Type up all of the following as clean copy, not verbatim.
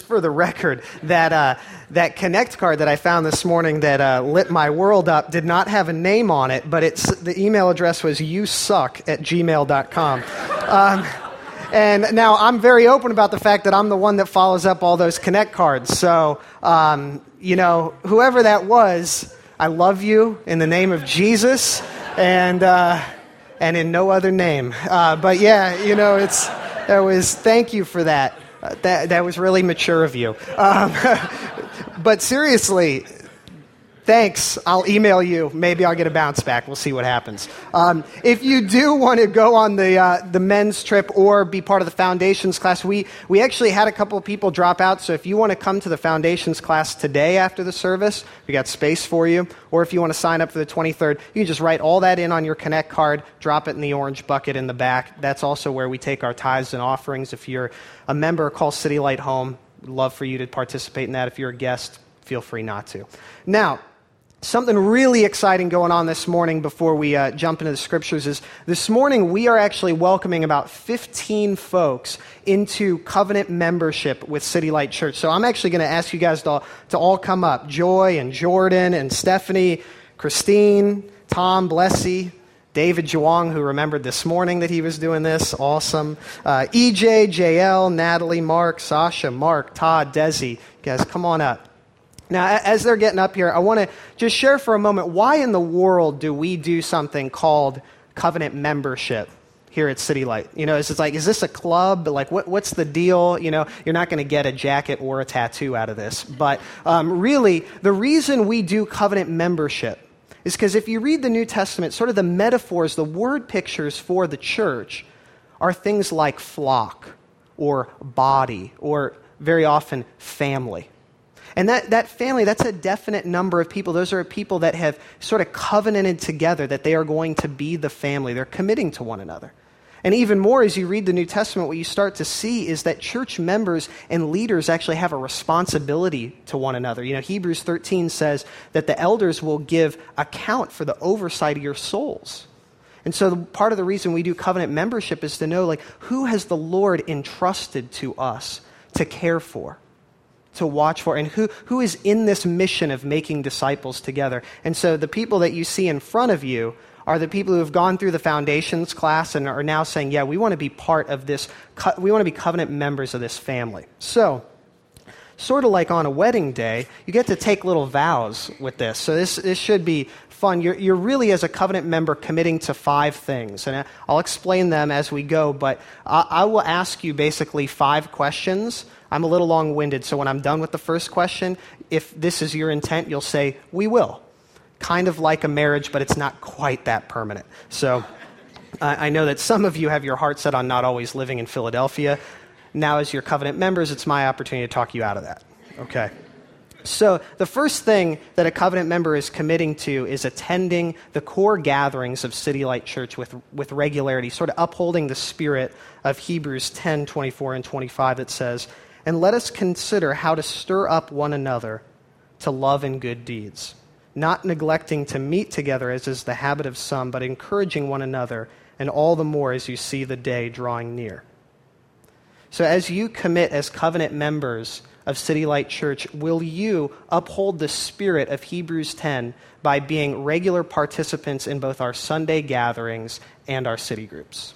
for the record, that Connect card that I found this morning that lit my world up did not have a name on it, but the email address was yousuck@gmail.com. And now I'm very open about the fact that I'm the one that follows up all those Connect cards. So, whoever that was, I love you in the name of Jesus and in no other name. But yeah, thank you for that. That was really mature of you. But seriously, thanks. I'll email you. Maybe I'll get a bounce back. We'll see what happens. If you do want to go on the men's trip or be part of the Foundations class, we actually had a couple of people drop out. So if you want to come to the Foundations class today after the service, we got space for you. Or if you want to sign up for the 23rd, you can just write all that in on your Connect card, drop it in the orange bucket in the back. That's also where we take our tithes and offerings. If you're a member, call City Light home. We'd love for you to participate in that. If you're a guest, feel free not to. Now, something really exciting going on this morning before we jump into the scriptures is this morning we are actually welcoming about 15 folks into covenant membership with City Light Church. So I'm actually going to ask you guys to all come up. Joy and Jordan and Stephanie, Christine, Tom, Blessy, David Juang, who remembered this morning that he was doing this. Awesome. EJ, JL, Natalie, Mark, Sasha, Mark, Todd, Desi. You guys, come on up. Now, as they're getting up here, I want to just share for a moment, why in the world do we do something called covenant membership here at City Light? Is this a club? Like, what's the deal? You're not going to get a jacket or a tattoo out of this. But really, the reason we do covenant membership is because if you read the New Testament, sort of the metaphors, the word pictures for the church are things like flock or body or very often family. And that family, that's a definite number of people. Those are people that have sort of covenanted together that they are going to be the family. They're committing to one another. And even more, as you read the New Testament, what you start to see is that church members and leaders actually have a responsibility to one another. Hebrews 13 says that the elders will give account for the oversight of your souls. And so part of the reason we do covenant membership is to know, who has the Lord entrusted to us to care for, to watch for, and who is in this mission of making disciples together. And so the people that you see in front of you are the people who have gone through the Foundations class and are now saying, yeah, we want to be part of this, we want to be covenant members of this family. So, sort of like on a wedding day, you get to take little vows with this. So this should be fun. You're really, as a covenant member, committing to 5 things. And I'll explain them as we go, but I will ask you basically 5 questions. I'm a little long-winded, so when I'm done with the first question, if this is your intent, you'll say, we will. Kind of like a marriage, but it's not quite that permanent. So I know that some of you have your heart set on not always living in Philadelphia. Now, as your covenant members, it's my opportunity to talk you out of that. Okay. So the first thing that a covenant member is committing to is attending the core gatherings of City Light Church with regularity, sort of upholding the spirit of Hebrews 10, 24, and 25 that says, and let us consider how to stir up one another to love and good deeds, not neglecting to meet together as is the habit of some, but encouraging one another, and all the more as you see the day drawing near. So as you commit as covenant members of City Light Church, will you uphold the spirit of Hebrews 10 by being regular participants in both our Sunday gatherings and our city groups?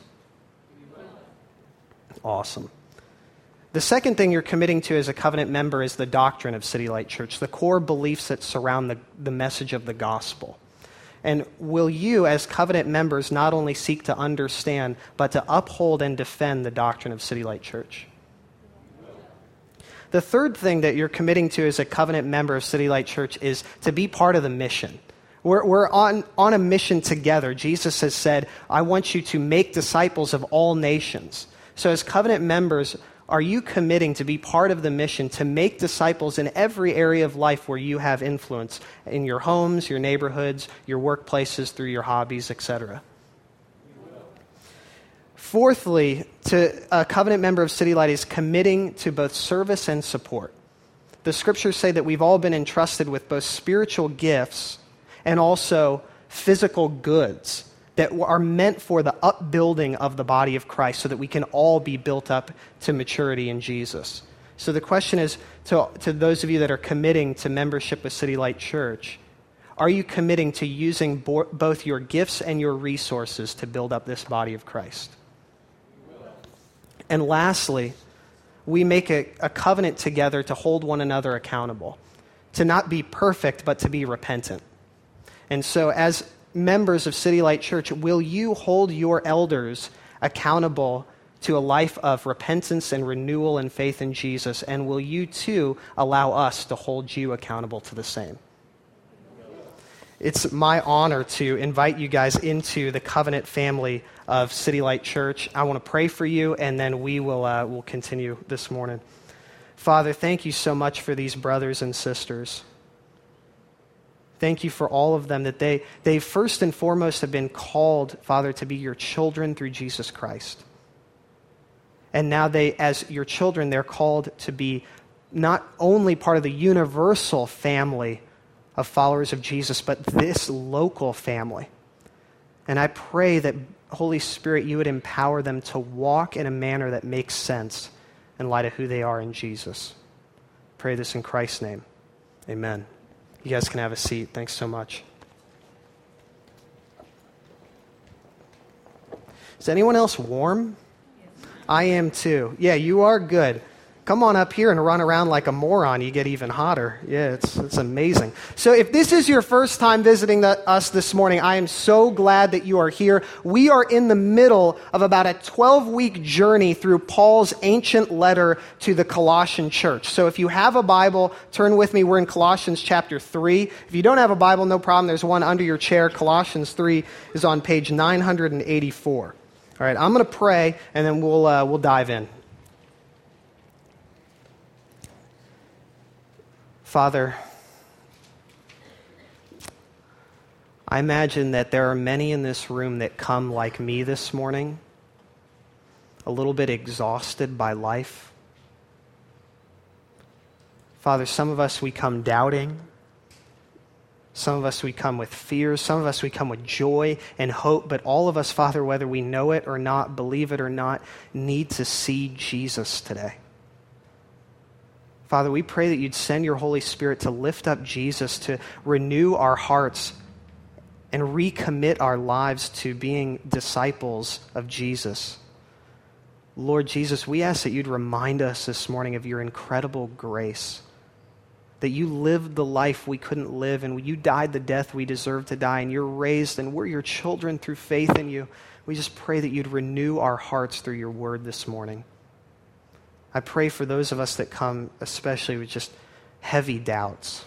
Awesome. The second thing you're committing to as a covenant member is the doctrine of City Light Church, the core beliefs that surround the message of the gospel. And will you, as covenant members, not only seek to understand, but to uphold and defend the doctrine of City Light Church? The third thing that you're committing to as a covenant member of City Light Church is to be part of the mission. We're on a mission together. Jesus has said, I want you to make disciples of all nations. So as covenant members, are you committing to be part of the mission to make disciples in every area of life where you have influence, in your homes, your neighborhoods, your workplaces, through your hobbies, etc.? Fourthly, a covenant member of City Light is committing to both service and support. The scriptures say that we've all been entrusted with both spiritual gifts and also physical goods that are meant for the upbuilding of the body of Christ so that we can all be built up to maturity in Jesus. So the question is, to those of you that are committing to membership with City Light Church, are you committing to using both your gifts and your resources to build up this body of Christ? And lastly, we make a covenant together to hold one another accountable, to not be perfect, but to be repentant. And so as members of City Light Church, will you hold your elders accountable to a life of repentance and renewal and faith in Jesus? And will you too allow us to hold you accountable to the same? It's my honor to invite you guys into the covenant family of City Light Church. I want to pray for you, and then we'll continue this morning. Father, thank you so much for these brothers and sisters. Thank you for all of them, that they first and foremost have been called, Father, to be your children through Jesus Christ. And now they, as your children, they're called to be not only part of the universal family of followers of Jesus, but this local family. And I pray that, Holy Spirit, you would empower them to walk in a manner that makes sense in light of who they are in Jesus. Pray this in Christ's name. Amen. You guys can have a seat. Thanks so much. Is anyone else warm? I am too. Yeah, you are good. Come on up here and run around like a moron. You get even hotter. Yeah, it's amazing. So if this is your first time visiting us this morning, I am so glad that you are here. We are in the middle of about a 12-week journey through Paul's ancient letter to the Colossian church. So if you have a Bible, turn with me. We're in Colossians chapter 3. If you don't have a Bible, no problem. There's one under your chair. Colossians 3 is on page 984. All right, I'm going to pray, and then we'll dive in. Father, I imagine that there are many in this room that come like me this morning, a little bit exhausted by life. Father, some of us, we come doubting. Some of us, we come with fears. Some of us, we come with joy and hope. But all of us, Father, whether we know it or not, believe it or not, need to see Jesus today. Father, we pray that you'd send your Holy Spirit to lift up Jesus, to renew our hearts and recommit our lives to being disciples of Jesus. Lord Jesus, we ask that you'd remind us this morning of your incredible grace, that you lived the life we couldn't live, and you died the death we deserved to die, and you're raised, and we're your children through faith in you. We just pray that you'd renew our hearts through your word this morning. I pray for those of us that come, especially with just heavy doubts.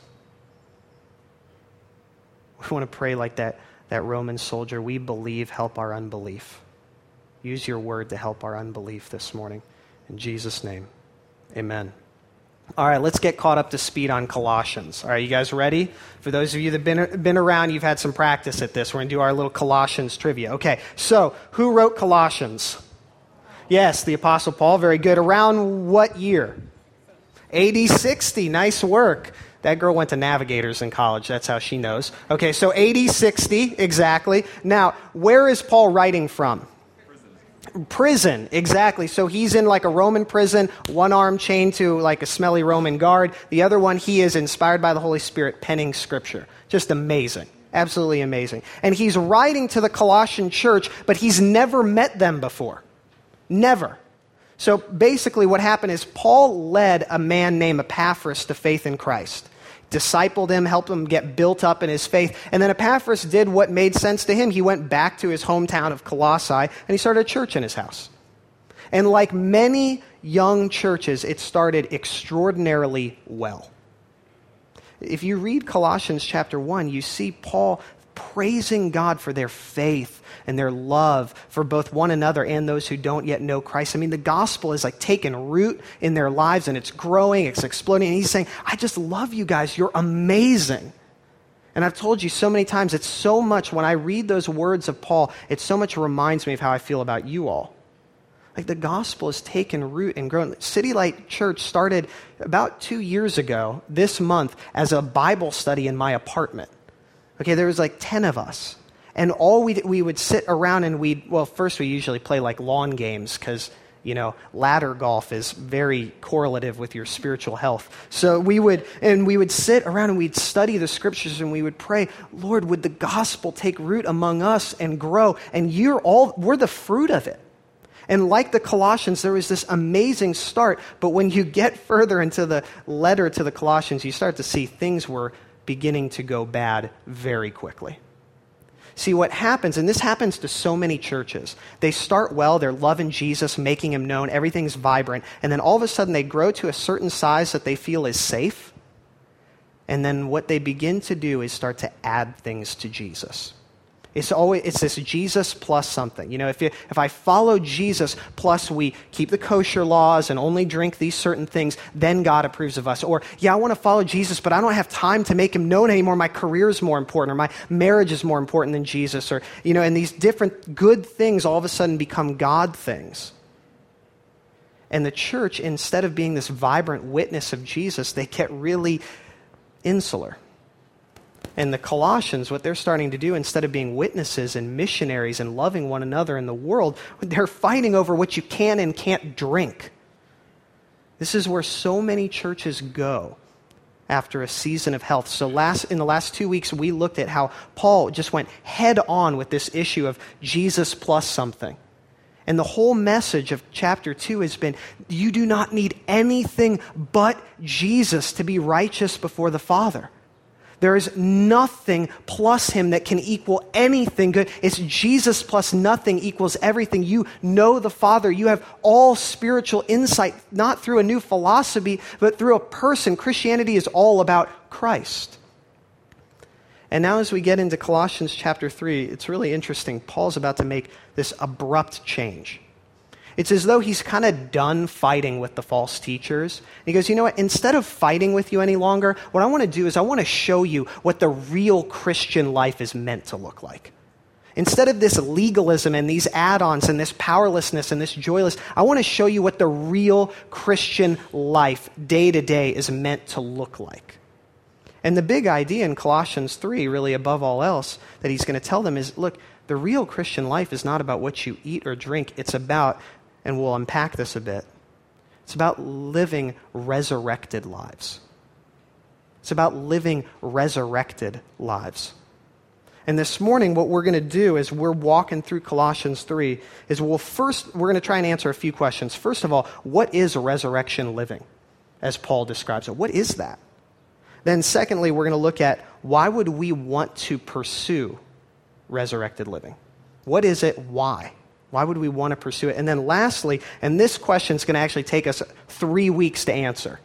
We want to pray like that Roman soldier. We believe, help our unbelief. Use your word to help our unbelief this morning. In Jesus' name, amen. All right, let's get caught up to speed on Colossians. All right, you guys ready? For those of you that have been around, you've had some practice at this. We're going to do our little Colossians trivia. Okay, so who wrote Colossians? Yes, the Apostle Paul. Very good. Around what year? AD 60. Nice work. That girl went to Navigators in college. That's how she knows. Okay, so AD 60, exactly. Now, where is Paul writing from? Prison, exactly. So he's in like a Roman prison, one arm chained to like a smelly Roman guard. The other one, he is inspired by the Holy Spirit penning scripture. Just amazing. Absolutely amazing. And he's writing to the Colossian church, but he's never met them before. Never. So basically what happened is Paul led a man named Epaphras to faith in Christ, discipled him, helped him get built up in his faith, and then Epaphras did what made sense to him. He went back to his hometown of Colossae, and he started a church in his house. And like many young churches, it started extraordinarily well. If you read Colossians chapter 1, you see Paul praising God for their faith and their love for both one another and those who don't yet know Christ. I mean, the gospel is like taking root in their lives, and it's growing, it's exploding. And he's saying, I just love you guys. You're amazing. And I've told you so many times, it's so much, when I read those words of Paul, it so much reminds me of how I feel about you all. Like the gospel has taken root and grown. City Light Church started about 2 years ago, this month, as a Bible study in my apartment. Okay, there was like 10 of us. And all we would sit around and first we usually play like lawn games because ladder golf is very correlative with your spiritual health. So we would sit around and we'd study the scriptures and we would pray, Lord, would the gospel take root among us and grow? And we're the fruit of it. And like the Colossians, there was this amazing start, but when you get further into the letter to the Colossians, you start to see things were beginning to go bad very quickly. See, what happens, and this happens to so many churches, they start well, they're loving Jesus, making him known, everything's vibrant, and then all of a sudden they grow to a certain size that they feel is safe, and then what they begin to do is start to add things to Jesus. It's this Jesus plus something. If I follow Jesus plus we keep the kosher laws and only drink these certain things, then God approves of us. Or, I want to follow Jesus, but I don't have time to make him known anymore. My career is more important, or my marriage is more important than Jesus. Or, and these different good things all of a sudden become God things. And the church, instead of being this vibrant witness of Jesus, they get really insular. And the Colossians, what they're starting to do, instead of being witnesses and missionaries and loving one another in the world, they're fighting over what you can and can't drink. This is where so many churches go after a season of health. So in the last 2 weeks, we looked at how Paul just went head on with this issue of Jesus plus something. And the whole message of chapter 2 has been, you do not need anything but Jesus to be righteous before the Father. There is nothing plus him that can equal anything good. It's Jesus plus nothing equals everything. You know the Father. You have all spiritual insight, not through a new philosophy, but through a person. Christianity is all about Christ. And now as we get into Colossians chapter 3, it's really interesting. Paul's about to make this abrupt change. It's as though he's kind of done fighting with the false teachers. And he goes, you know what? Instead of fighting with you any longer, what I want to do is I want to show you what the real Christian life is meant to look like. Instead of this legalism and these add-ons and this powerlessness and this joyless, I want to show you what the real Christian life, day to day, is meant to look like. And the big idea in Colossians 3, really above all else, that he's going to tell them is, look, the real Christian life is not about what you eat or drink. It's about, and we'll unpack this a bit, it's about living resurrected lives. It's about living resurrected lives. And this morning, what we're going to do as we're walking through Colossians 3 is we're going to try and answer a few questions. First of all, what is resurrection living, as Paul describes it? What is that? Then secondly, we're going to look at why would we want to pursue resurrected living? What is it? Why? Why would we want to pursue it? And then lastly, and this question is going to actually take us 3 weeks to answer.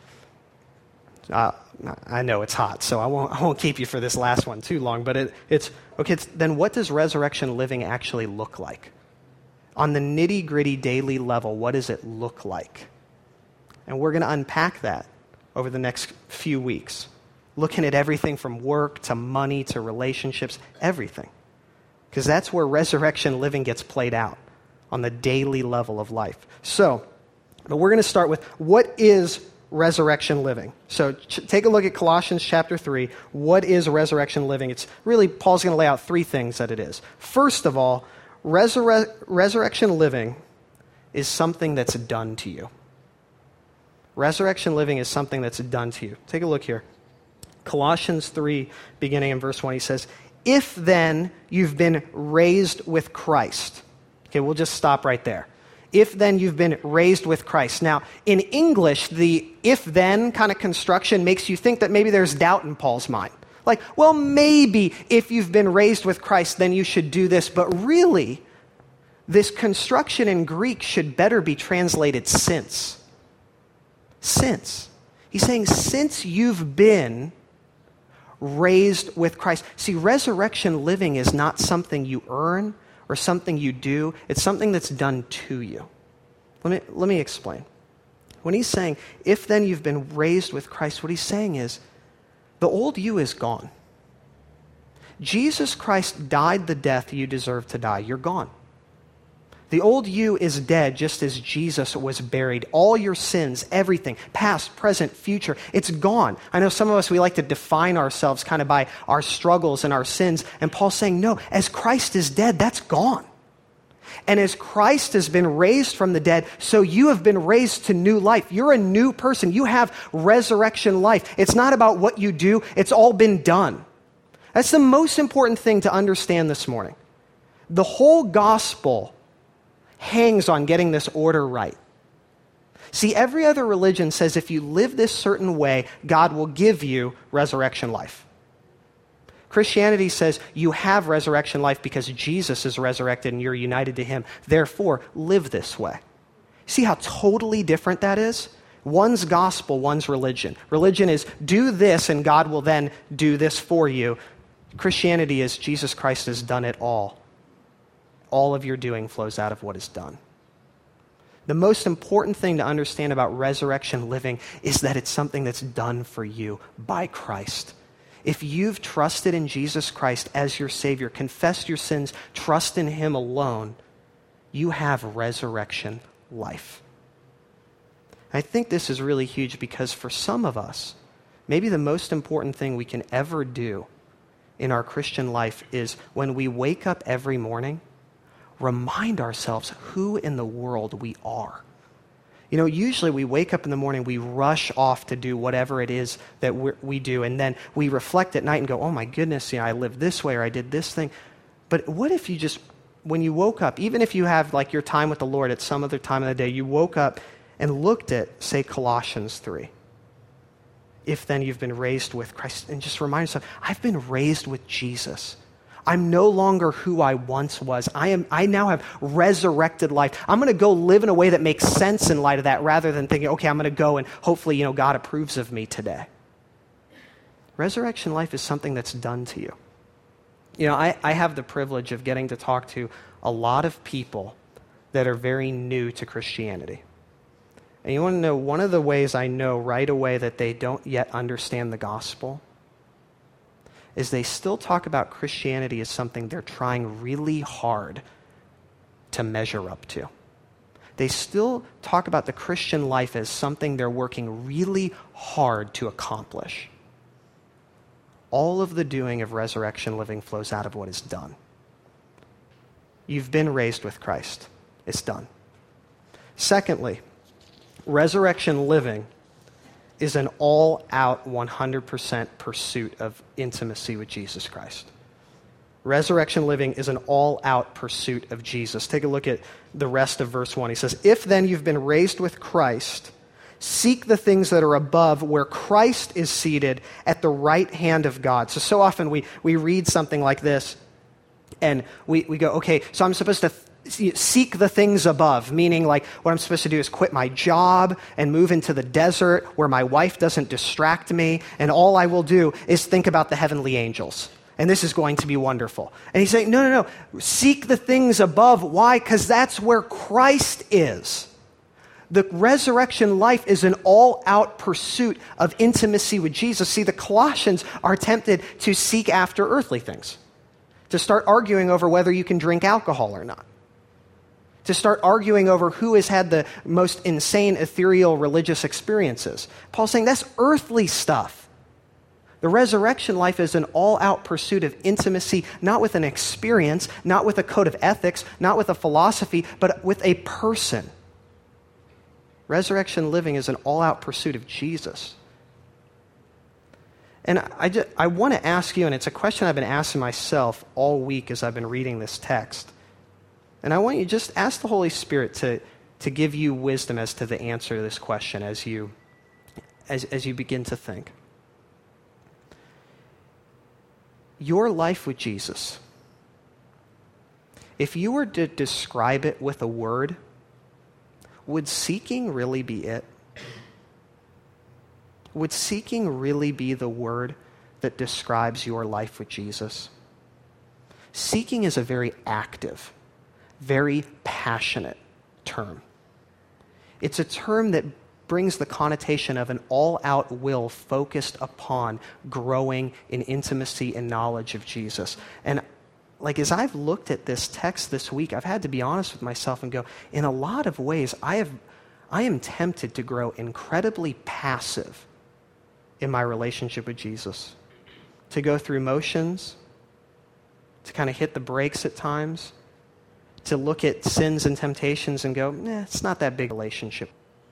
I know it's hot, so I won't keep you for this last one too long, but it's okay. Then what does resurrection living actually look like? On the nitty-gritty daily level, what does it look like? And we're going to unpack that over the next few weeks, looking at everything from work to money to relationships, everything. Because that's where resurrection living gets played out, on the daily level of life. But we're going to start with, what is resurrection living? So take a look at Colossians chapter 3. What is resurrection living? It's really, Paul's going to lay out 3 things that it is. First of all, resurrection living is something that's done to you. Resurrection living is something that's done to you. Take a look here. Colossians 3, beginning in verse 1, he says, if then you've been raised with Christ. Okay, we'll just stop right there. If then you've been raised with Christ. Now, in English, the if-then kind of construction makes you think that maybe there's doubt in Paul's mind. Like, well, maybe if you've been raised with Christ, then you should do this. But really, this construction in Greek should better be translated since. Since. He's saying, since you've been raised with Christ. See, resurrection living is not something you earn or something you do. It's something that's done to you. Let me explain. When he's saying, if then you've been raised with Christ, what he's saying is, the old you is gone. Jesus Christ died the death you deserve to die. You're gone. The old you is dead just as Jesus was buried. All your sins, everything, past, present, future, it's gone. I know some of us, we like to define ourselves kind of by our struggles and our sins. And Paul's saying, no, as Christ is dead, that's gone. And as Christ has been raised from the dead, so you have been raised to new life. You're a new person. You have resurrection life. It's not about what you do. It's all been done. That's the most important thing to understand this morning. The whole gospel hangs on getting this order right. See, every other religion says if you live this certain way, God will give you resurrection life. Christianity says you have resurrection life because Jesus is resurrected and you're united to him. Therefore, live this way. See how totally different that is? One's gospel, one's religion. Religion is do this and God will then do this for you. Christianity is Jesus Christ has done it all. All of your doing flows out of what is done. The most important thing to understand about resurrection living is that it's something that's done for you by Christ. If you've trusted in Jesus Christ as your Savior, confessed your sins, trust in him alone, you have resurrection life. I think this is really huge because for some of us, maybe the most important thing we can ever do in our Christian life is when we wake up every morning, remind ourselves who in the world we are. You know, usually we wake up in the morning, we rush off to do whatever it is that we do, and then we reflect at night and go, oh my goodness, I lived this way or I did this thing. But what if you just, when you woke up, even if you have like your time with the Lord at some other time of the day, you woke up and looked at, say, Colossians 3. If then you've been raised with Christ, and just remind yourself, I've been raised with Jesus. I'm no longer who I once was. I now have resurrected life. I'm going to go live in a way that makes sense in light of that rather than thinking, okay, I'm going to go and hopefully, God approves of me today. Resurrection life is something that's done to you. I have the privilege of getting to talk to a lot of people that are very new to Christianity. And you want to know one of the ways I know right away that they don't yet understand the gospel is they still talk about Christianity as something they're trying really hard to measure up to. They still talk about the Christian life as something they're working really hard to accomplish. All of the doing of resurrection living flows out of what is done. You've been raised with Christ. It's done. Secondly, resurrection living is an all-out 100% pursuit of intimacy with Jesus Christ. Resurrection living is an all-out pursuit of Jesus. Take a look at the rest of verse 1. He says, if then you've been raised with Christ, seek the things that are above where Christ is seated at the right hand of God. So often we read something like this and we go, okay, so I'm supposed to seek the things above, meaning like what I'm supposed to do is quit my job and move into the desert where my wife doesn't distract me, and all I will do is think about the heavenly angels. And this is going to be wonderful. And he's saying, no. Seek the things above. Why? Because that's where Christ is. The resurrection life is an all-out pursuit of intimacy with Jesus. See, the Colossians are tempted to seek after earthly things, to start arguing over whether you can drink alcohol or not, to start arguing over who has had the most insane, ethereal religious experiences. Paul's saying that's earthly stuff. The resurrection life is an all-out pursuit of intimacy, not with an experience, not with a code of ethics, not with a philosophy, but with a person. Resurrection living is an all-out pursuit of Jesus. And I want to ask you, and it's a question I've been asking myself all week as I've been reading this text. And I want you to just ask the Holy Spirit to give you wisdom as to the answer to this question as you begin to think. Your life with Jesus, if you were to describe it with a word, would seeking really be it? Would seeking really be the word that describes your life with Jesus? Seeking is a very active, very passionate term. It's a term that brings the connotation of an all-out will focused upon growing in intimacy and knowledge of Jesus. And like as I've looked at this text this week, I've had to be honest with myself and go, in a lot of ways, I am tempted to grow incredibly passive in my relationship with Jesus, to go through motions, to kind of hit the brakes at times, to look at sins and temptations and go, it's not that big a relationship.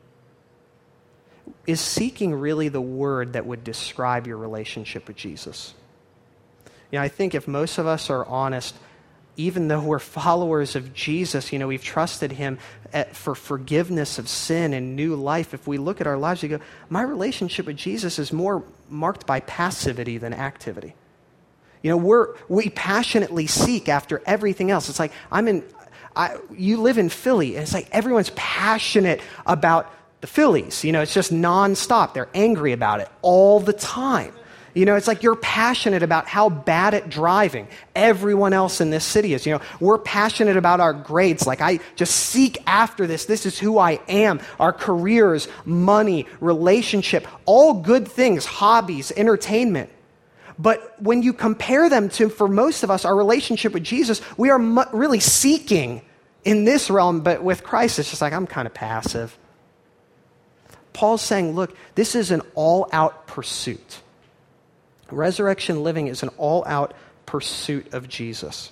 Is seeking really the word that would describe your relationship with Jesus? I think if most of us are honest, even though we're followers of Jesus, we've trusted him for forgiveness of sin and new life. If we look at our lives, we go, my relationship with Jesus is more marked by passivity than activity. We passionately seek after everything else. It's like, you live in Philly, and it's like everyone's passionate about the Phillies. It's just nonstop. They're angry about it all the time. It's like you're passionate about how bad at driving everyone else in this city is. We're passionate about our grades. Like, I just seek after this. This is who I am. Our careers, money, relationship, all good things, hobbies, entertainment. But when you compare them to, for most of us, our relationship with Jesus, we are really seeking in this realm, but with Christ, it's just like, I'm kind of passive. Paul's saying, look, this is an all-out pursuit. Resurrection living is an all-out pursuit of Jesus.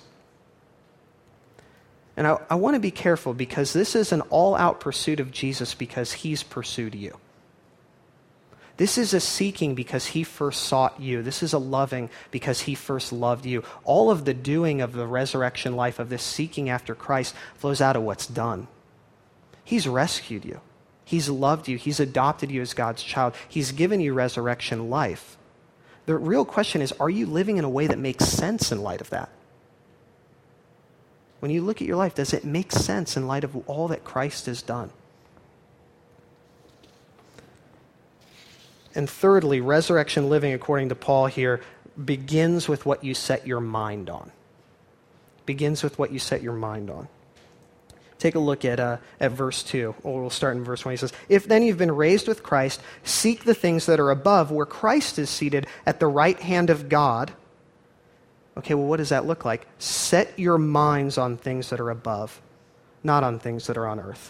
And I want to be careful because this is an all-out pursuit of Jesus because he's pursued you. This is a seeking because he first sought you. This is a loving because he first loved you. All of the doing of the resurrection life, of this seeking after Christ, flows out of what's done. He's rescued you. He's loved you. He's adopted you as God's child. He's given you resurrection life. The real question is, are you living in a way that makes sense in light of that? When you look at your life, does it make sense in light of all that Christ has done? And thirdly, resurrection living, according to Paul here, begins with what you set your mind on. Begins with what you set your mind on. Take a look at verse 2. Or we'll start in verse 1. He says, if then you've been raised with Christ, seek the things that are above, where Christ is seated at the right hand of God. Okay, well, what does that look like? Set your minds on things that are above, not on things that are on earth.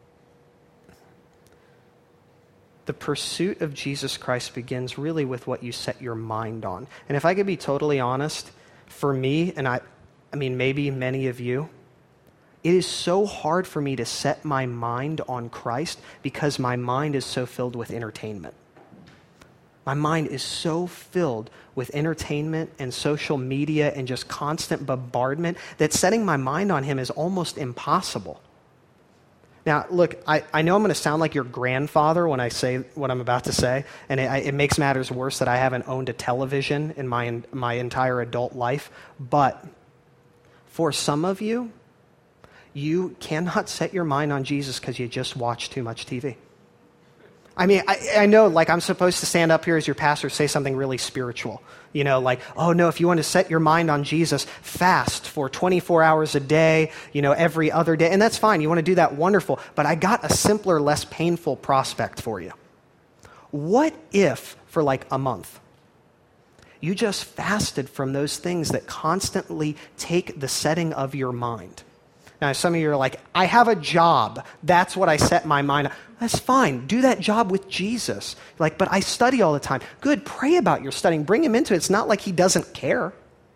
The pursuit of Jesus Christ begins really with what you set your mind on. And if I could be totally honest, for me, and I mean maybe many of you, it is so hard for me to set my mind on Christ because my mind is so filled with entertainment. My mind is so filled with entertainment and social media and just constant bombardment that setting my mind on him is almost impossible. Now, look, I know I'm going to sound like your grandfather when I say what I'm about to say, and it makes matters worse that I haven't owned a television in my entire adult life, but for some of you, you cannot set your mind on Jesus because you just watch too much TV. I mean, I know, like, I'm supposed to stand up here as your pastor, say something really spiritual. Like, oh no, if you want to set your mind on Jesus, fast for 24 hours a day, every other day. And that's fine. You want to do that, wonderful. But I got a simpler, less painful prospect for you. What if, for like a month, you just fasted from those things that constantly take the setting of your mind? Now, some of you are like, I have a job. That's what I set my mind on. That's fine. Do that job with Jesus. Like, but I study all the time. Good. Pray about your studying. Bring him into it. It's not like he doesn't care.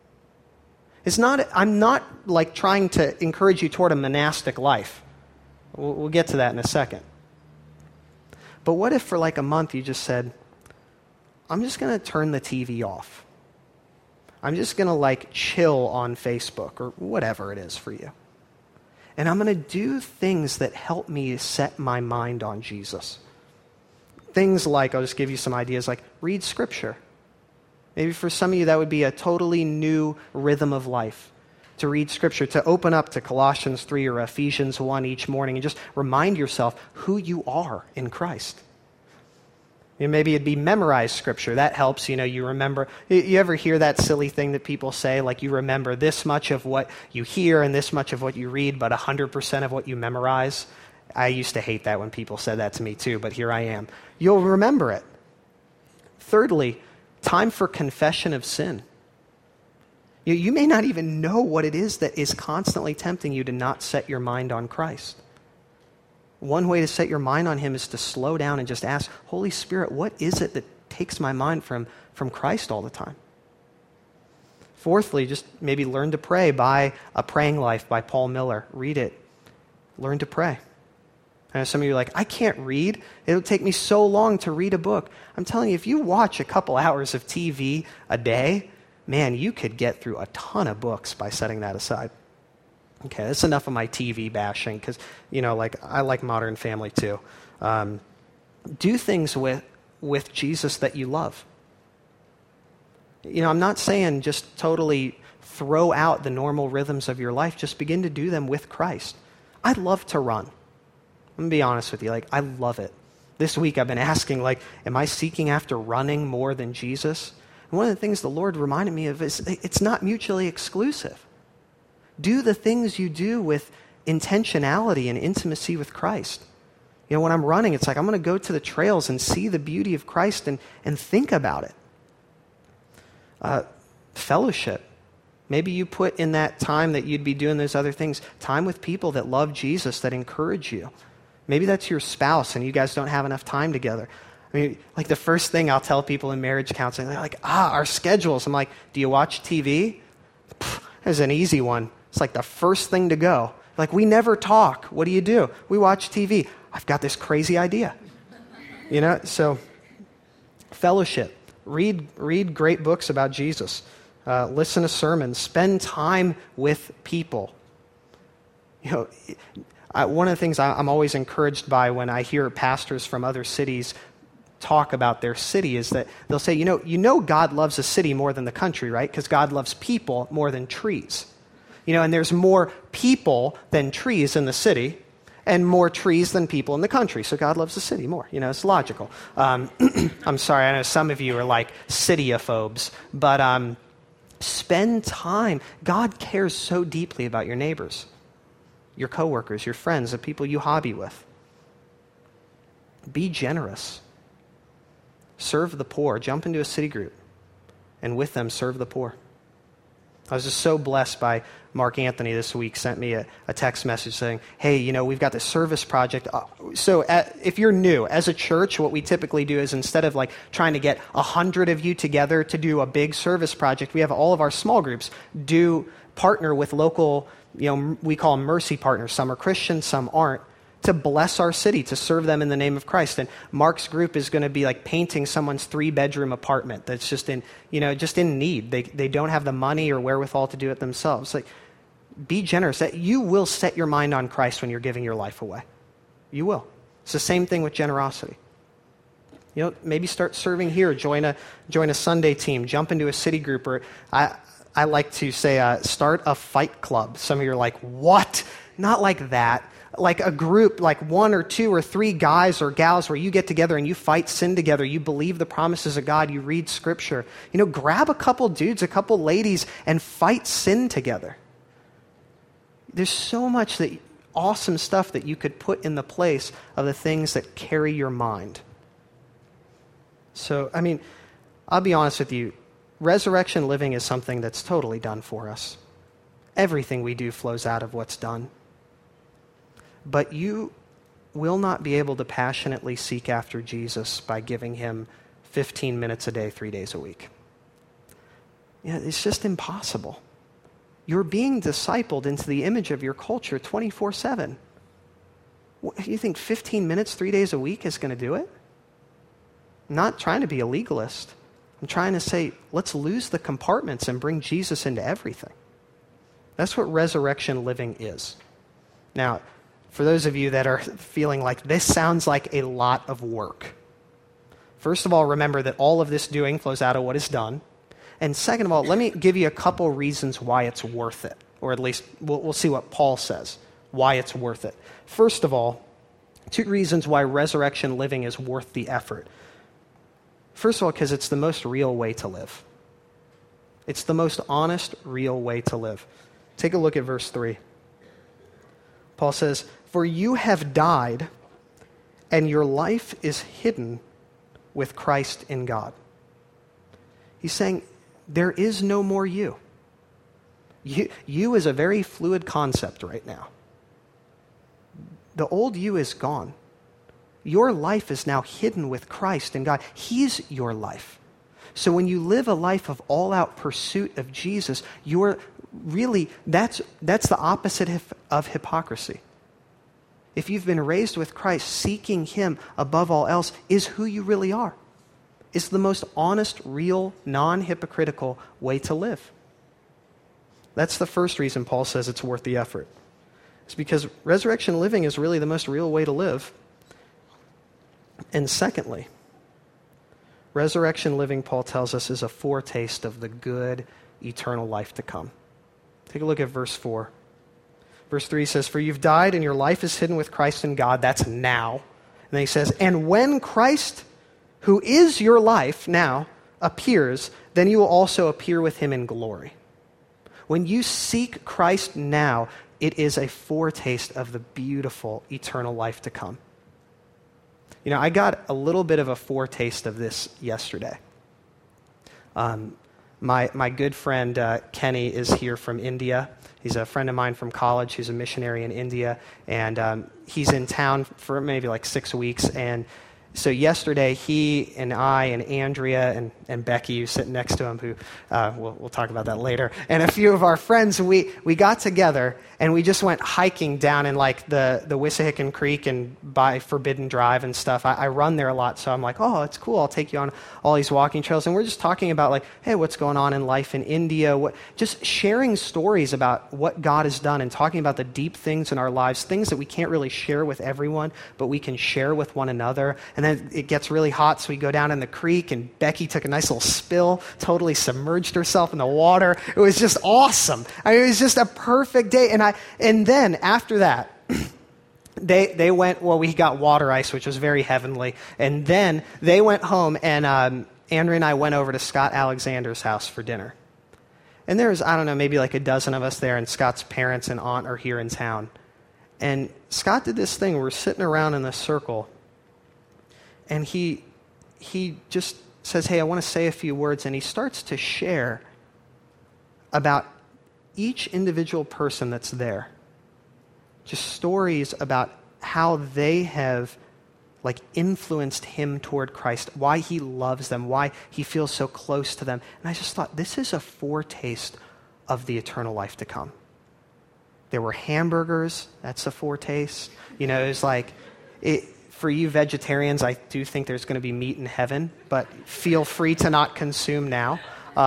I'm not like trying to encourage you toward a monastic life. We'll get to that in a second. But what if for like a month you just said, I'm just going to turn the TV off. I'm just going to like chill on Facebook or whatever it is for you. And I'm going to do things that help me set my mind on Jesus. Things like, I'll just give you some ideas, like read Scripture. Maybe for some of you that would be a totally new rhythm of life. To read Scripture, to open up to Colossians 3 or Ephesians 1 each morning and just remind yourself who you are in Christ. Maybe it'd be memorize Scripture. That helps, you remember. You ever hear that silly thing that people say, like you remember this much of what you hear and this much of what you read, but 100% of what you memorize? I used to hate that when people said that to me too, but here I am. You'll remember it. Thirdly, time for confession of sin. You may not even know what it is that is constantly tempting you to not set your mind on Christ. One way to set your mind on him is to slow down and just ask, Holy Spirit, what is it that takes my mind from Christ all the time? Fourthly, just maybe learn to pray. Buy A Praying Life by Paul Miller. Read it. Learn to pray. I know some of you are like, I can't read. It'll take me so long to read a book. I'm telling you, if you watch a couple hours of TV a day, man, you could get through a ton of books by setting that aside. Okay, that's enough of my TV bashing because, I like Modern Family too. Do things with Jesus that you love. I'm not saying just totally throw out the normal rhythms of your life. Just begin to do them with Christ. I love to run. I'm going to be honest with you. I love it. This week I've been asking, am I seeking after running more than Jesus? And one of the things the Lord reminded me of is it's not mutually exclusive. Do the things you do with intentionality and intimacy with Christ. When I'm running, it's like I'm going to go to the trails and see the beauty of Christ and think about it. Fellowship. Maybe you put in that time that you'd be doing those other things, time with people that love Jesus, that encourage you. Maybe that's your spouse and you guys don't have enough time together. I mean, the first thing I'll tell people in marriage counseling, they're like, our schedules. I'm like, do you watch TV? There's an easy one. It's the first thing to go. We never talk. What do? We watch TV. I've got this crazy idea. So fellowship. Read great books about Jesus. Listen to sermons. Spend time with people. One of the things I'm always encouraged by when I hear pastors from other cities talk about their city is that they'll say, God loves a city more than the country, right? Because God loves people more than trees. And there's more people than trees in the city and more trees than people in the country. So God loves the city more. It's logical. I'm sorry, I know some of you are cityophobes, but spend time. God cares so deeply about your neighbors, your coworkers, your friends, the people you hobby with. Be generous. Serve the poor. Jump into a city group and with them serve the poor. I was just so blessed by Mark Anthony this week, sent me a text message saying, hey, we've got this service project. If you're new, as a church, what we typically do is instead of trying to get 100 of you together to do a big service project, we have all of our small groups partner with local, we call them mercy partners. Some are Christian, some aren't, to bless our city, to serve them in the name of Christ. And Mark's group is going to be painting someone's 3-bedroom apartment that's just in need. They don't have the money or wherewithal to do it themselves. Be generous. You will set your mind on Christ when you're giving your life away. You will. It's the same thing with generosity. Maybe start serving here. Join a Sunday team. Jump into a city group. Or I like to say, start a fight club. Some of you are like, what? Not like that. A group, 1 or 2 or 3 guys or gals where you get together and you fight sin together. You believe the promises of God. You read Scripture. Grab a couple dudes, a couple ladies, and fight sin together. There's so much awesome stuff that you could put in the place of the things that carry your mind. So, I'll be honest with you. Resurrection living is something that's totally done for us. Everything we do flows out of what's done. But you will not be able to passionately seek after Jesus by giving him 15 minutes a day, 3 days a week. It's just impossible. You're being discipled into the image of your culture 24/7. You think 15 minutes, 3 days a week is going to do it? I'm not trying to be a legalist. I'm trying to say, let's lose the compartments and bring Jesus into everything. That's what resurrection living is. Now, for those of you that are feeling like this sounds like a lot of work, first of all, remember that all of this doing flows out of what is done. And second of all, let me give you a couple reasons why it's worth it. Or at least we'll see what Paul says, why it's worth it. First of all, 2 reasons why resurrection living is worth the effort. First of all, because it's the most real way to live. It's the most honest, real way to live. Take a look at verse 3. Paul says, "For you have died, and your life is hidden with Christ in God." He's saying, there is no more you. You is a very fluid concept right now. The old you is gone. Your life is now hidden with Christ in God. He's your life. So when you live a life of all-out pursuit of Jesus, you're really, that's the opposite of hypocrisy. If you've been raised with Christ, seeking him above all else is who you really are. It's the most honest, real, non-hypocritical way to live. That's the first reason Paul says it's worth the effort. It's because resurrection living is really the most real way to live. And secondly, resurrection living, Paul tells us, is a foretaste of the good, eternal life to come. Take a look at verse 4. Verse 3 says, "For you've died and your life is hidden with Christ in God." That's now. And then he says, "And when Christ, who is your life now, appears, then you will also appear with him in glory." When you seek Christ now, it is a foretaste of the beautiful eternal life to come. You know, I got a little bit of a foretaste of this yesterday. My good friend Kenny is here from India. He's a friend of mine from college who's a missionary in India, and he's in town for maybe like 6 weeks. And so yesterday, he and I and Andrea and Becky, who's sitting next to him, who we'll talk about that later, and a few of our friends, we got together and we just went hiking down in like the Wissahickon Creek and by Forbidden Drive and stuff. I run there a lot, so I'm like, oh, it's cool. I'll take you on all these walking trails. And we're just talking about like, hey, what's going on in life in India? Just sharing stories about what God has done and talking about the deep things in our lives, things that we can't really share with everyone, but we can share with one another. And then it gets really hot, so we go down in the creek, and Becky took a nice little spill, totally submerged herself in the water. It was just awesome. I mean, it was just a perfect day. And then after that, they went, well, we got water ice, which was very heavenly. And then they went home, and Andrea and I went over to Scott Alexander's house for dinner. And there was, I don't know, maybe like a dozen of us there, and Scott's parents and aunt are here in town. And Scott did this thing. We're sitting around in this circle, and he just says, hey, I want to say a few words. And he starts to share about each individual person that's there. Just stories about how they have like influenced him toward Christ, why he loves them, why he feels so close to them. And I just thought, this is a foretaste of the eternal life to come. There were hamburgers. That's a foretaste. You know, it's like, for you vegetarians, I do think there's going to be meat in heaven, but feel free to not consume now.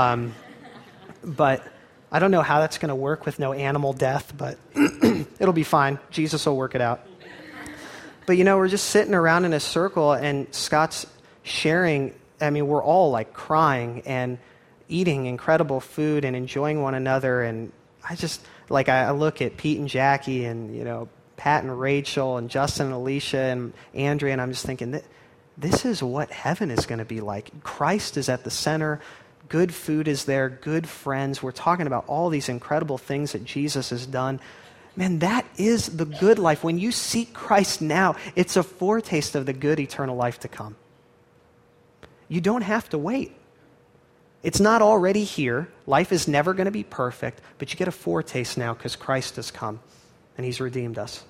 But I don't know how that's going to work with no animal death, but it'll be fine. Jesus will work it out. But, you know, we're just sitting around in a circle, and Scott's sharing. I mean, we're all like crying and eating incredible food and enjoying one another. And I just, like, I look at Pete and Jackie and, you know, Pat and Rachel and Justin and Alicia and Andrea, and I'm just thinking, this is what heaven is going to be like. Christ is at the center. Good food is there, good friends. We're talking about all these incredible things that Jesus has done. Man, that is the good life. When you seek Christ now, it's a foretaste of the good eternal life to come. You don't have to wait. It's not already here. Life is never going to be perfect, but you get a foretaste now because Christ has come and he's redeemed us.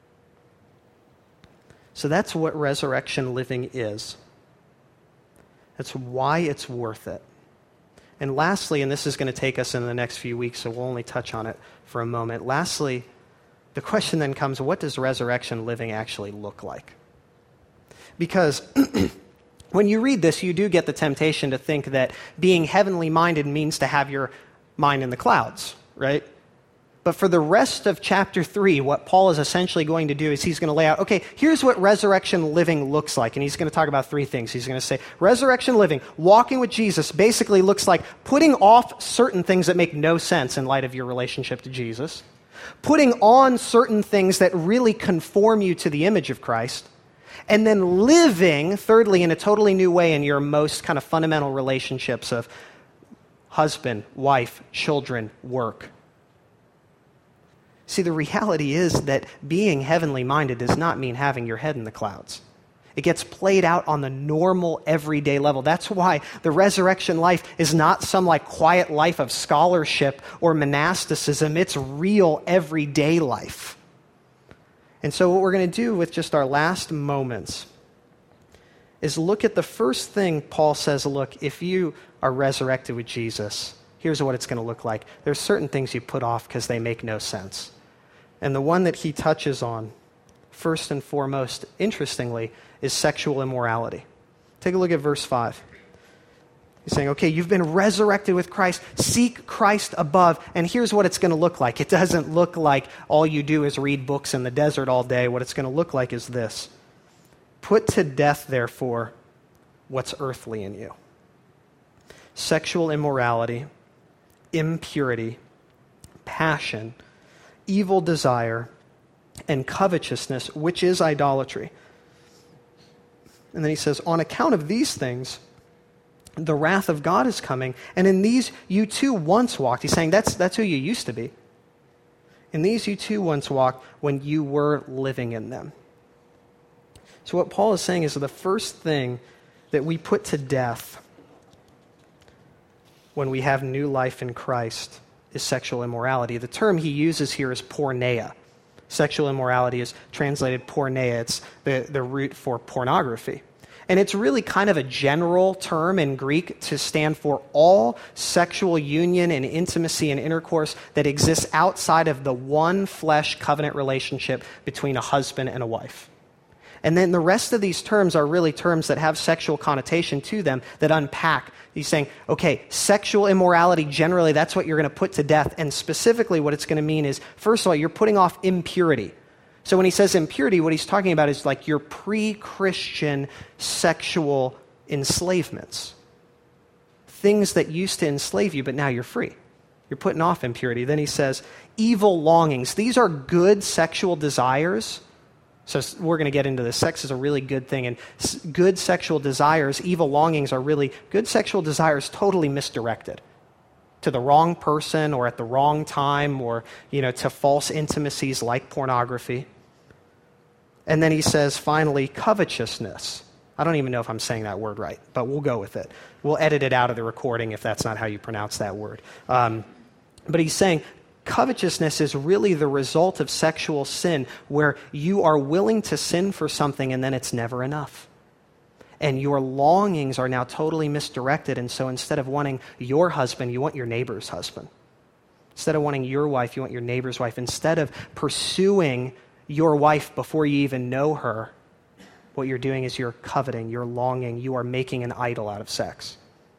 So that's what resurrection living is. That's why it's worth it. And lastly, and this is going to take us in the next few weeks, so we'll only touch on it for a moment. Lastly, the question then comes, what does resurrection living actually look like? Because when you read this, you do get the temptation to think that being heavenly minded means to have your mind in the clouds, right? But for the rest of chapter 3, what Paul is essentially going to do is he's going to lay out, okay, here's what resurrection living looks like. And he's going to talk about 3 things. He's going to say, resurrection living, walking with Jesus, basically looks like putting off certain things that make no sense in light of your relationship to Jesus, putting on certain things that really conform you to the image of Christ, and then living, thirdly, in a totally new way in your most kind of fundamental relationships of husband, wife, children, work. See, the reality is that being heavenly minded does not mean having your head in the clouds. It gets played out on the normal, everyday level. That's why the resurrection life is not some like quiet life of scholarship or monasticism. It's real, everyday life. And so what we're going to do with just our last moments is look at the first thing Paul says, look, if you are resurrected with Jesus, here's what it's going to look like. There's certain things you put off because they make no sense. And the one that he touches on, first and foremost, interestingly, is sexual immorality. Take a look at verse 5. He's saying, okay, you've been resurrected with Christ. Seek Christ above. And here's what it's going to look like. It doesn't look like all you do is read books in the desert all day. What it's going to look like is this. Put to death, therefore, what's earthly in you. Sexual immorality, impurity, passion, evil desire, and covetousness, which is idolatry. And then he says, on account of these things, the wrath of God is coming, and in these you too once walked. He's saying that's who you used to be. In these you too once walked when you were living in them. So what Paul is saying is the first thing that we put to death when we have new life in Christ is sexual immorality. The term he uses here is porneia. Sexual immorality is translated porneia. It's the root for pornography. And it's really kind of a general term in Greek to stand for all sexual union and intimacy and intercourse that exists outside of the one flesh covenant relationship between a husband and a wife. And then the rest of these terms are really terms that have sexual connotation to them that unpack. He's saying, okay, sexual immorality, generally, that's what you're going to put to death. And specifically what it's going to mean is, first of all, you're putting off impurity. So when he says impurity, what he's talking about is like your pre-Christian sexual enslavements. Things that used to enslave you, but now you're free. You're putting off impurity. Then he says, evil longings. These are good sexual desires. So we're going to get into this. Sex is a really good thing. And good sexual desires, evil longings are really good sexual desires totally misdirected to the wrong person or at the wrong time or, to false intimacies like pornography. And then he says, finally, covetousness. I don't even know if I'm saying that word right, but we'll go with it. We'll edit it out of the recording if that's not how you pronounce that word. But he's saying covetousness is really the result of sexual sin where you are willing to sin for something and then it's never enough. And your longings are now totally misdirected. And so instead of wanting your husband, you want your neighbor's husband. Instead of wanting your wife, you want your neighbor's wife. Instead of pursuing your wife before you even know her, what you're doing is you're coveting, you're longing, you are making an idol out of sex.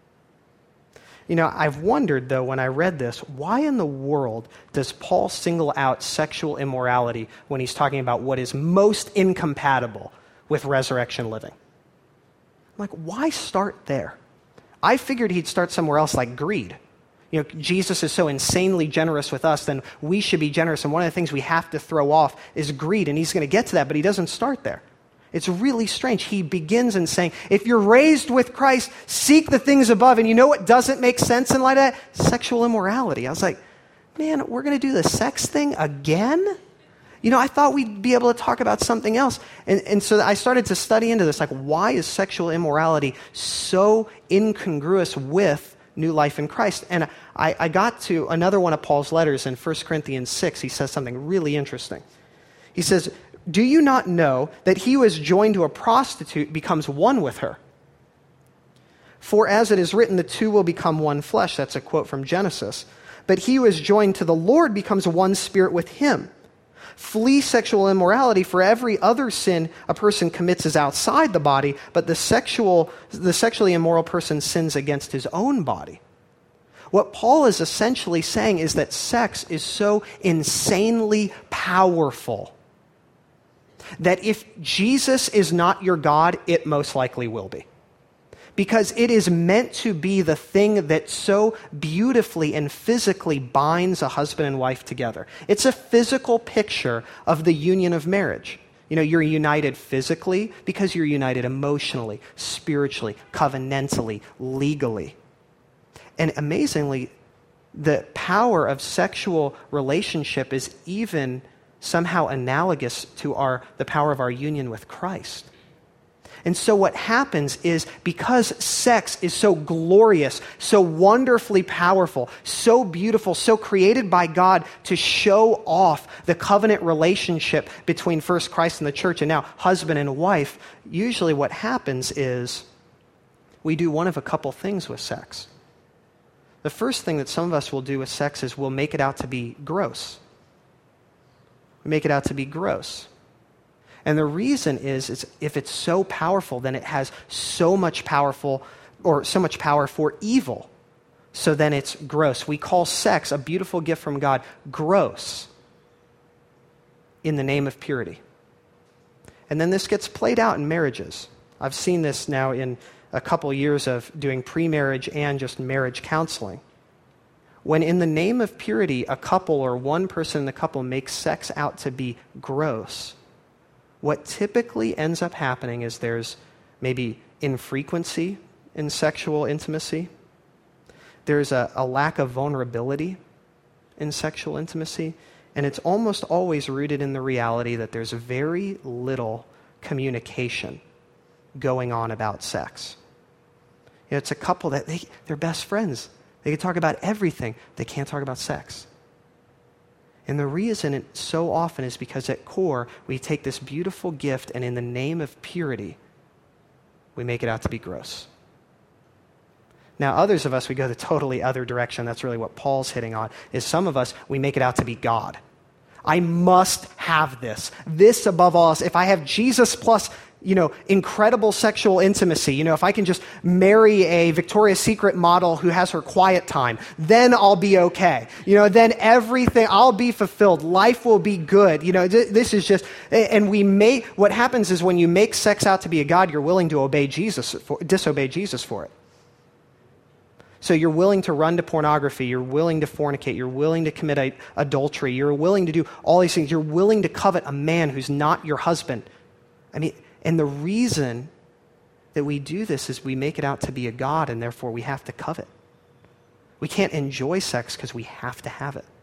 I've wondered, though, when I read this, why in the world does Paul single out sexual immorality when he's talking about what is most incompatible with resurrection living? I'm like, why start there? I figured he'd start somewhere else like greed. Jesus is so insanely generous with us, then we should be generous. And one of the things we have to throw off is greed. And he's going to get to that, but he doesn't start there. It's really strange. He begins in saying, if you're raised with Christ, seek the things above. And you know what doesn't make sense in light of that? Sexual immorality. I was like, man, we're going to do the sex thing again? I thought we'd be able to talk about something else. And so I started to study into this. Like, why is sexual immorality so incongruous with new life in Christ? And I got to another one of Paul's letters in 1 Corinthians 6. He says something really interesting. He says, do you not know that he who is joined to a prostitute becomes one with her? For as it is written, the two will become one flesh. That's a quote from Genesis. But he who is joined to the Lord becomes one spirit with him. Flee sexual immorality, for every other sin a person commits is outside the body, but the sexually immoral person sins against his own body. What Paul is essentially saying is that sex is so insanely powerful that if Jesus is not your God, it most likely will be. Because it is meant to be the thing that so beautifully and physically binds a husband and wife together. It's a physical picture of the union of marriage. You're united physically because you're united emotionally, spiritually, covenantally, legally. And amazingly, the power of sexual relationship is even somehow analogous to the power of our union with Christ. And so what happens is, because sex is so glorious, so wonderfully powerful, so beautiful, so created by God to show off the covenant relationship between first Christ and the church and now husband and wife, usually what happens is we do one of a couple things with sex. The first thing that some of us will do with sex is we'll make it out to be gross. We make it out to be gross. And the reason is if it's so powerful, then it has so much power for evil. So then it's gross. We call sex, a beautiful gift from God, gross in the name of purity. And then this gets played out in marriages. I've seen this now in a couple years of doing pre-marriage and just marriage counseling. When in the name of purity, a couple or one person in the couple makes sex out to be gross, what typically ends up happening is there's maybe infrequency in sexual intimacy. There's a lack of vulnerability in sexual intimacy. And it's almost always rooted in the reality that there's very little communication going on about sex. You know, it's a couple that they're best friends. They can talk about everything. They can't talk about sex. And the reason it so often is because at core, we take this beautiful gift and in the name of purity, we make it out to be gross. Now, others of us, we go the totally other direction. That's really what Paul's hitting on, is some of us, we make it out to be God. I must have this. This above all else. If I have Jesus plus, incredible sexual intimacy, if I can just marry a Victoria's Secret model who has her quiet time, then I'll be okay. Then everything, I'll be fulfilled. Life will be good. This is just, and what happens is when you make sex out to be a God, you're willing to disobey Jesus for it. So you're willing to run to pornography, you're willing to fornicate, you're willing to commit adultery, you're willing to do all these things, you're willing to covet a man who's not your husband. And the reason that we do this is we make it out to be a God, and therefore we have to covet. We can't enjoy sex because we have to have it.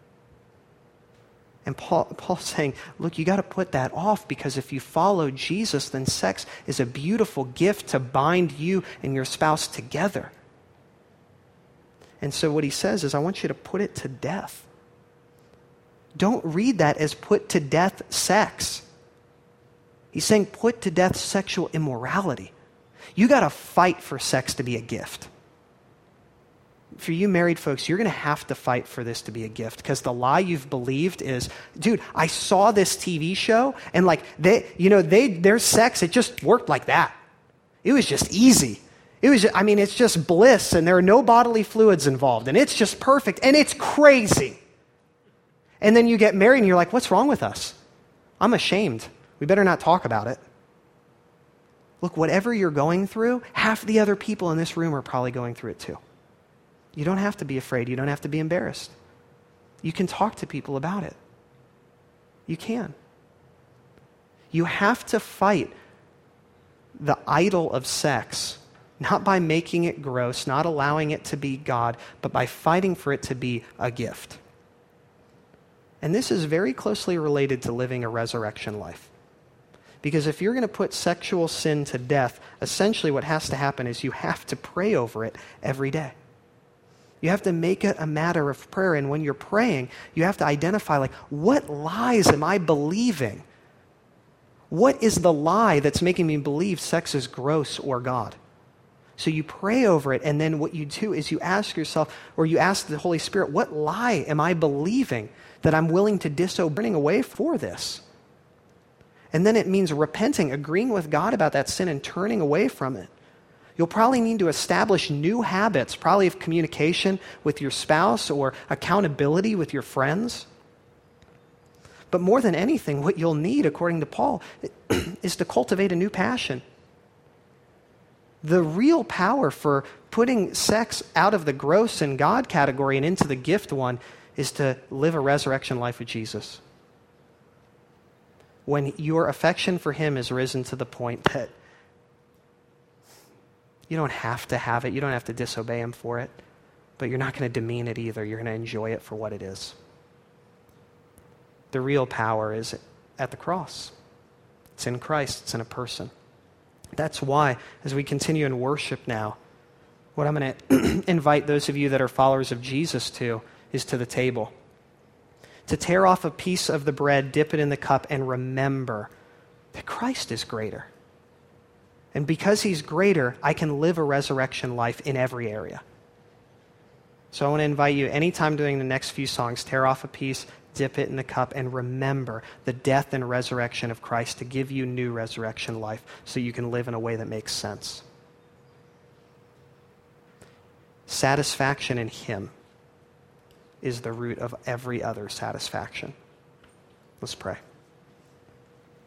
And Paul's saying, look, you got to put that off, because if you follow Jesus, then sex is a beautiful gift to bind you and your spouse together. And so what he says is, I want you to put it to death. Don't read that as put to death sex. He's saying put to death sexual immorality. You got to fight for sex to be a gift. For you married folks, you're going to have to fight for this to be a gift, because the lie you've believed is, dude, I saw this TV show and their sex, it just worked like that. It was just easy. It's just bliss, and there are no bodily fluids involved, and it's just perfect, and it's crazy. And then you get married and you're like, what's wrong with us? I'm ashamed. We better not talk about it. Look, whatever you're going through, half the other people in this room are probably going through it too. You don't have to be afraid. You don't have to be embarrassed. You can talk to people about it. You can. You have to fight the idol of sex, not by making it gross, not allowing it to be God, but by fighting for it to be a gift. And this is very closely related to living a resurrection life. Because if you're going to put sexual sin to death, essentially what has to happen is you have to pray over it every day. You have to make it a matter of prayer. And when you're praying, you have to identify, what lies am I believing? What is the lie that's making me believe sex is gross or God? So you pray over it, and then what you do is you ask yourself, or you ask the Holy Spirit, what lie am I believing that I'm willing to disobey, turning away for this? And then it means repenting, agreeing with God about that sin and turning away from it. You'll probably need to establish new habits, probably of communication with your spouse or accountability with your friends. But more than anything, what you'll need, according to Paul, is to cultivate a new passion. The real power for putting sex out of the gross and God category and into the gift one is to live a resurrection life with Jesus. When your affection for him is risen to the point that you don't have to have it, you don't have to disobey him for it, but you're not going to demean it either. You're going to enjoy it for what it is. The real power is at the cross. It's in Christ. It's in a person. That's why, as we continue in worship now, what I'm going to invite those of you that are followers of Jesus to is to the table. To tear off a piece of the bread, dip it in the cup, and remember that Christ is greater. And because he's greater, I can live a resurrection life in every area. So I want to invite you, anytime during the next few songs, tear off a piece, dip it in the cup, and remember the death and resurrection of Christ to give you new resurrection life so you can live in a way that makes sense. Satisfaction in him is the root of every other satisfaction. Let's pray.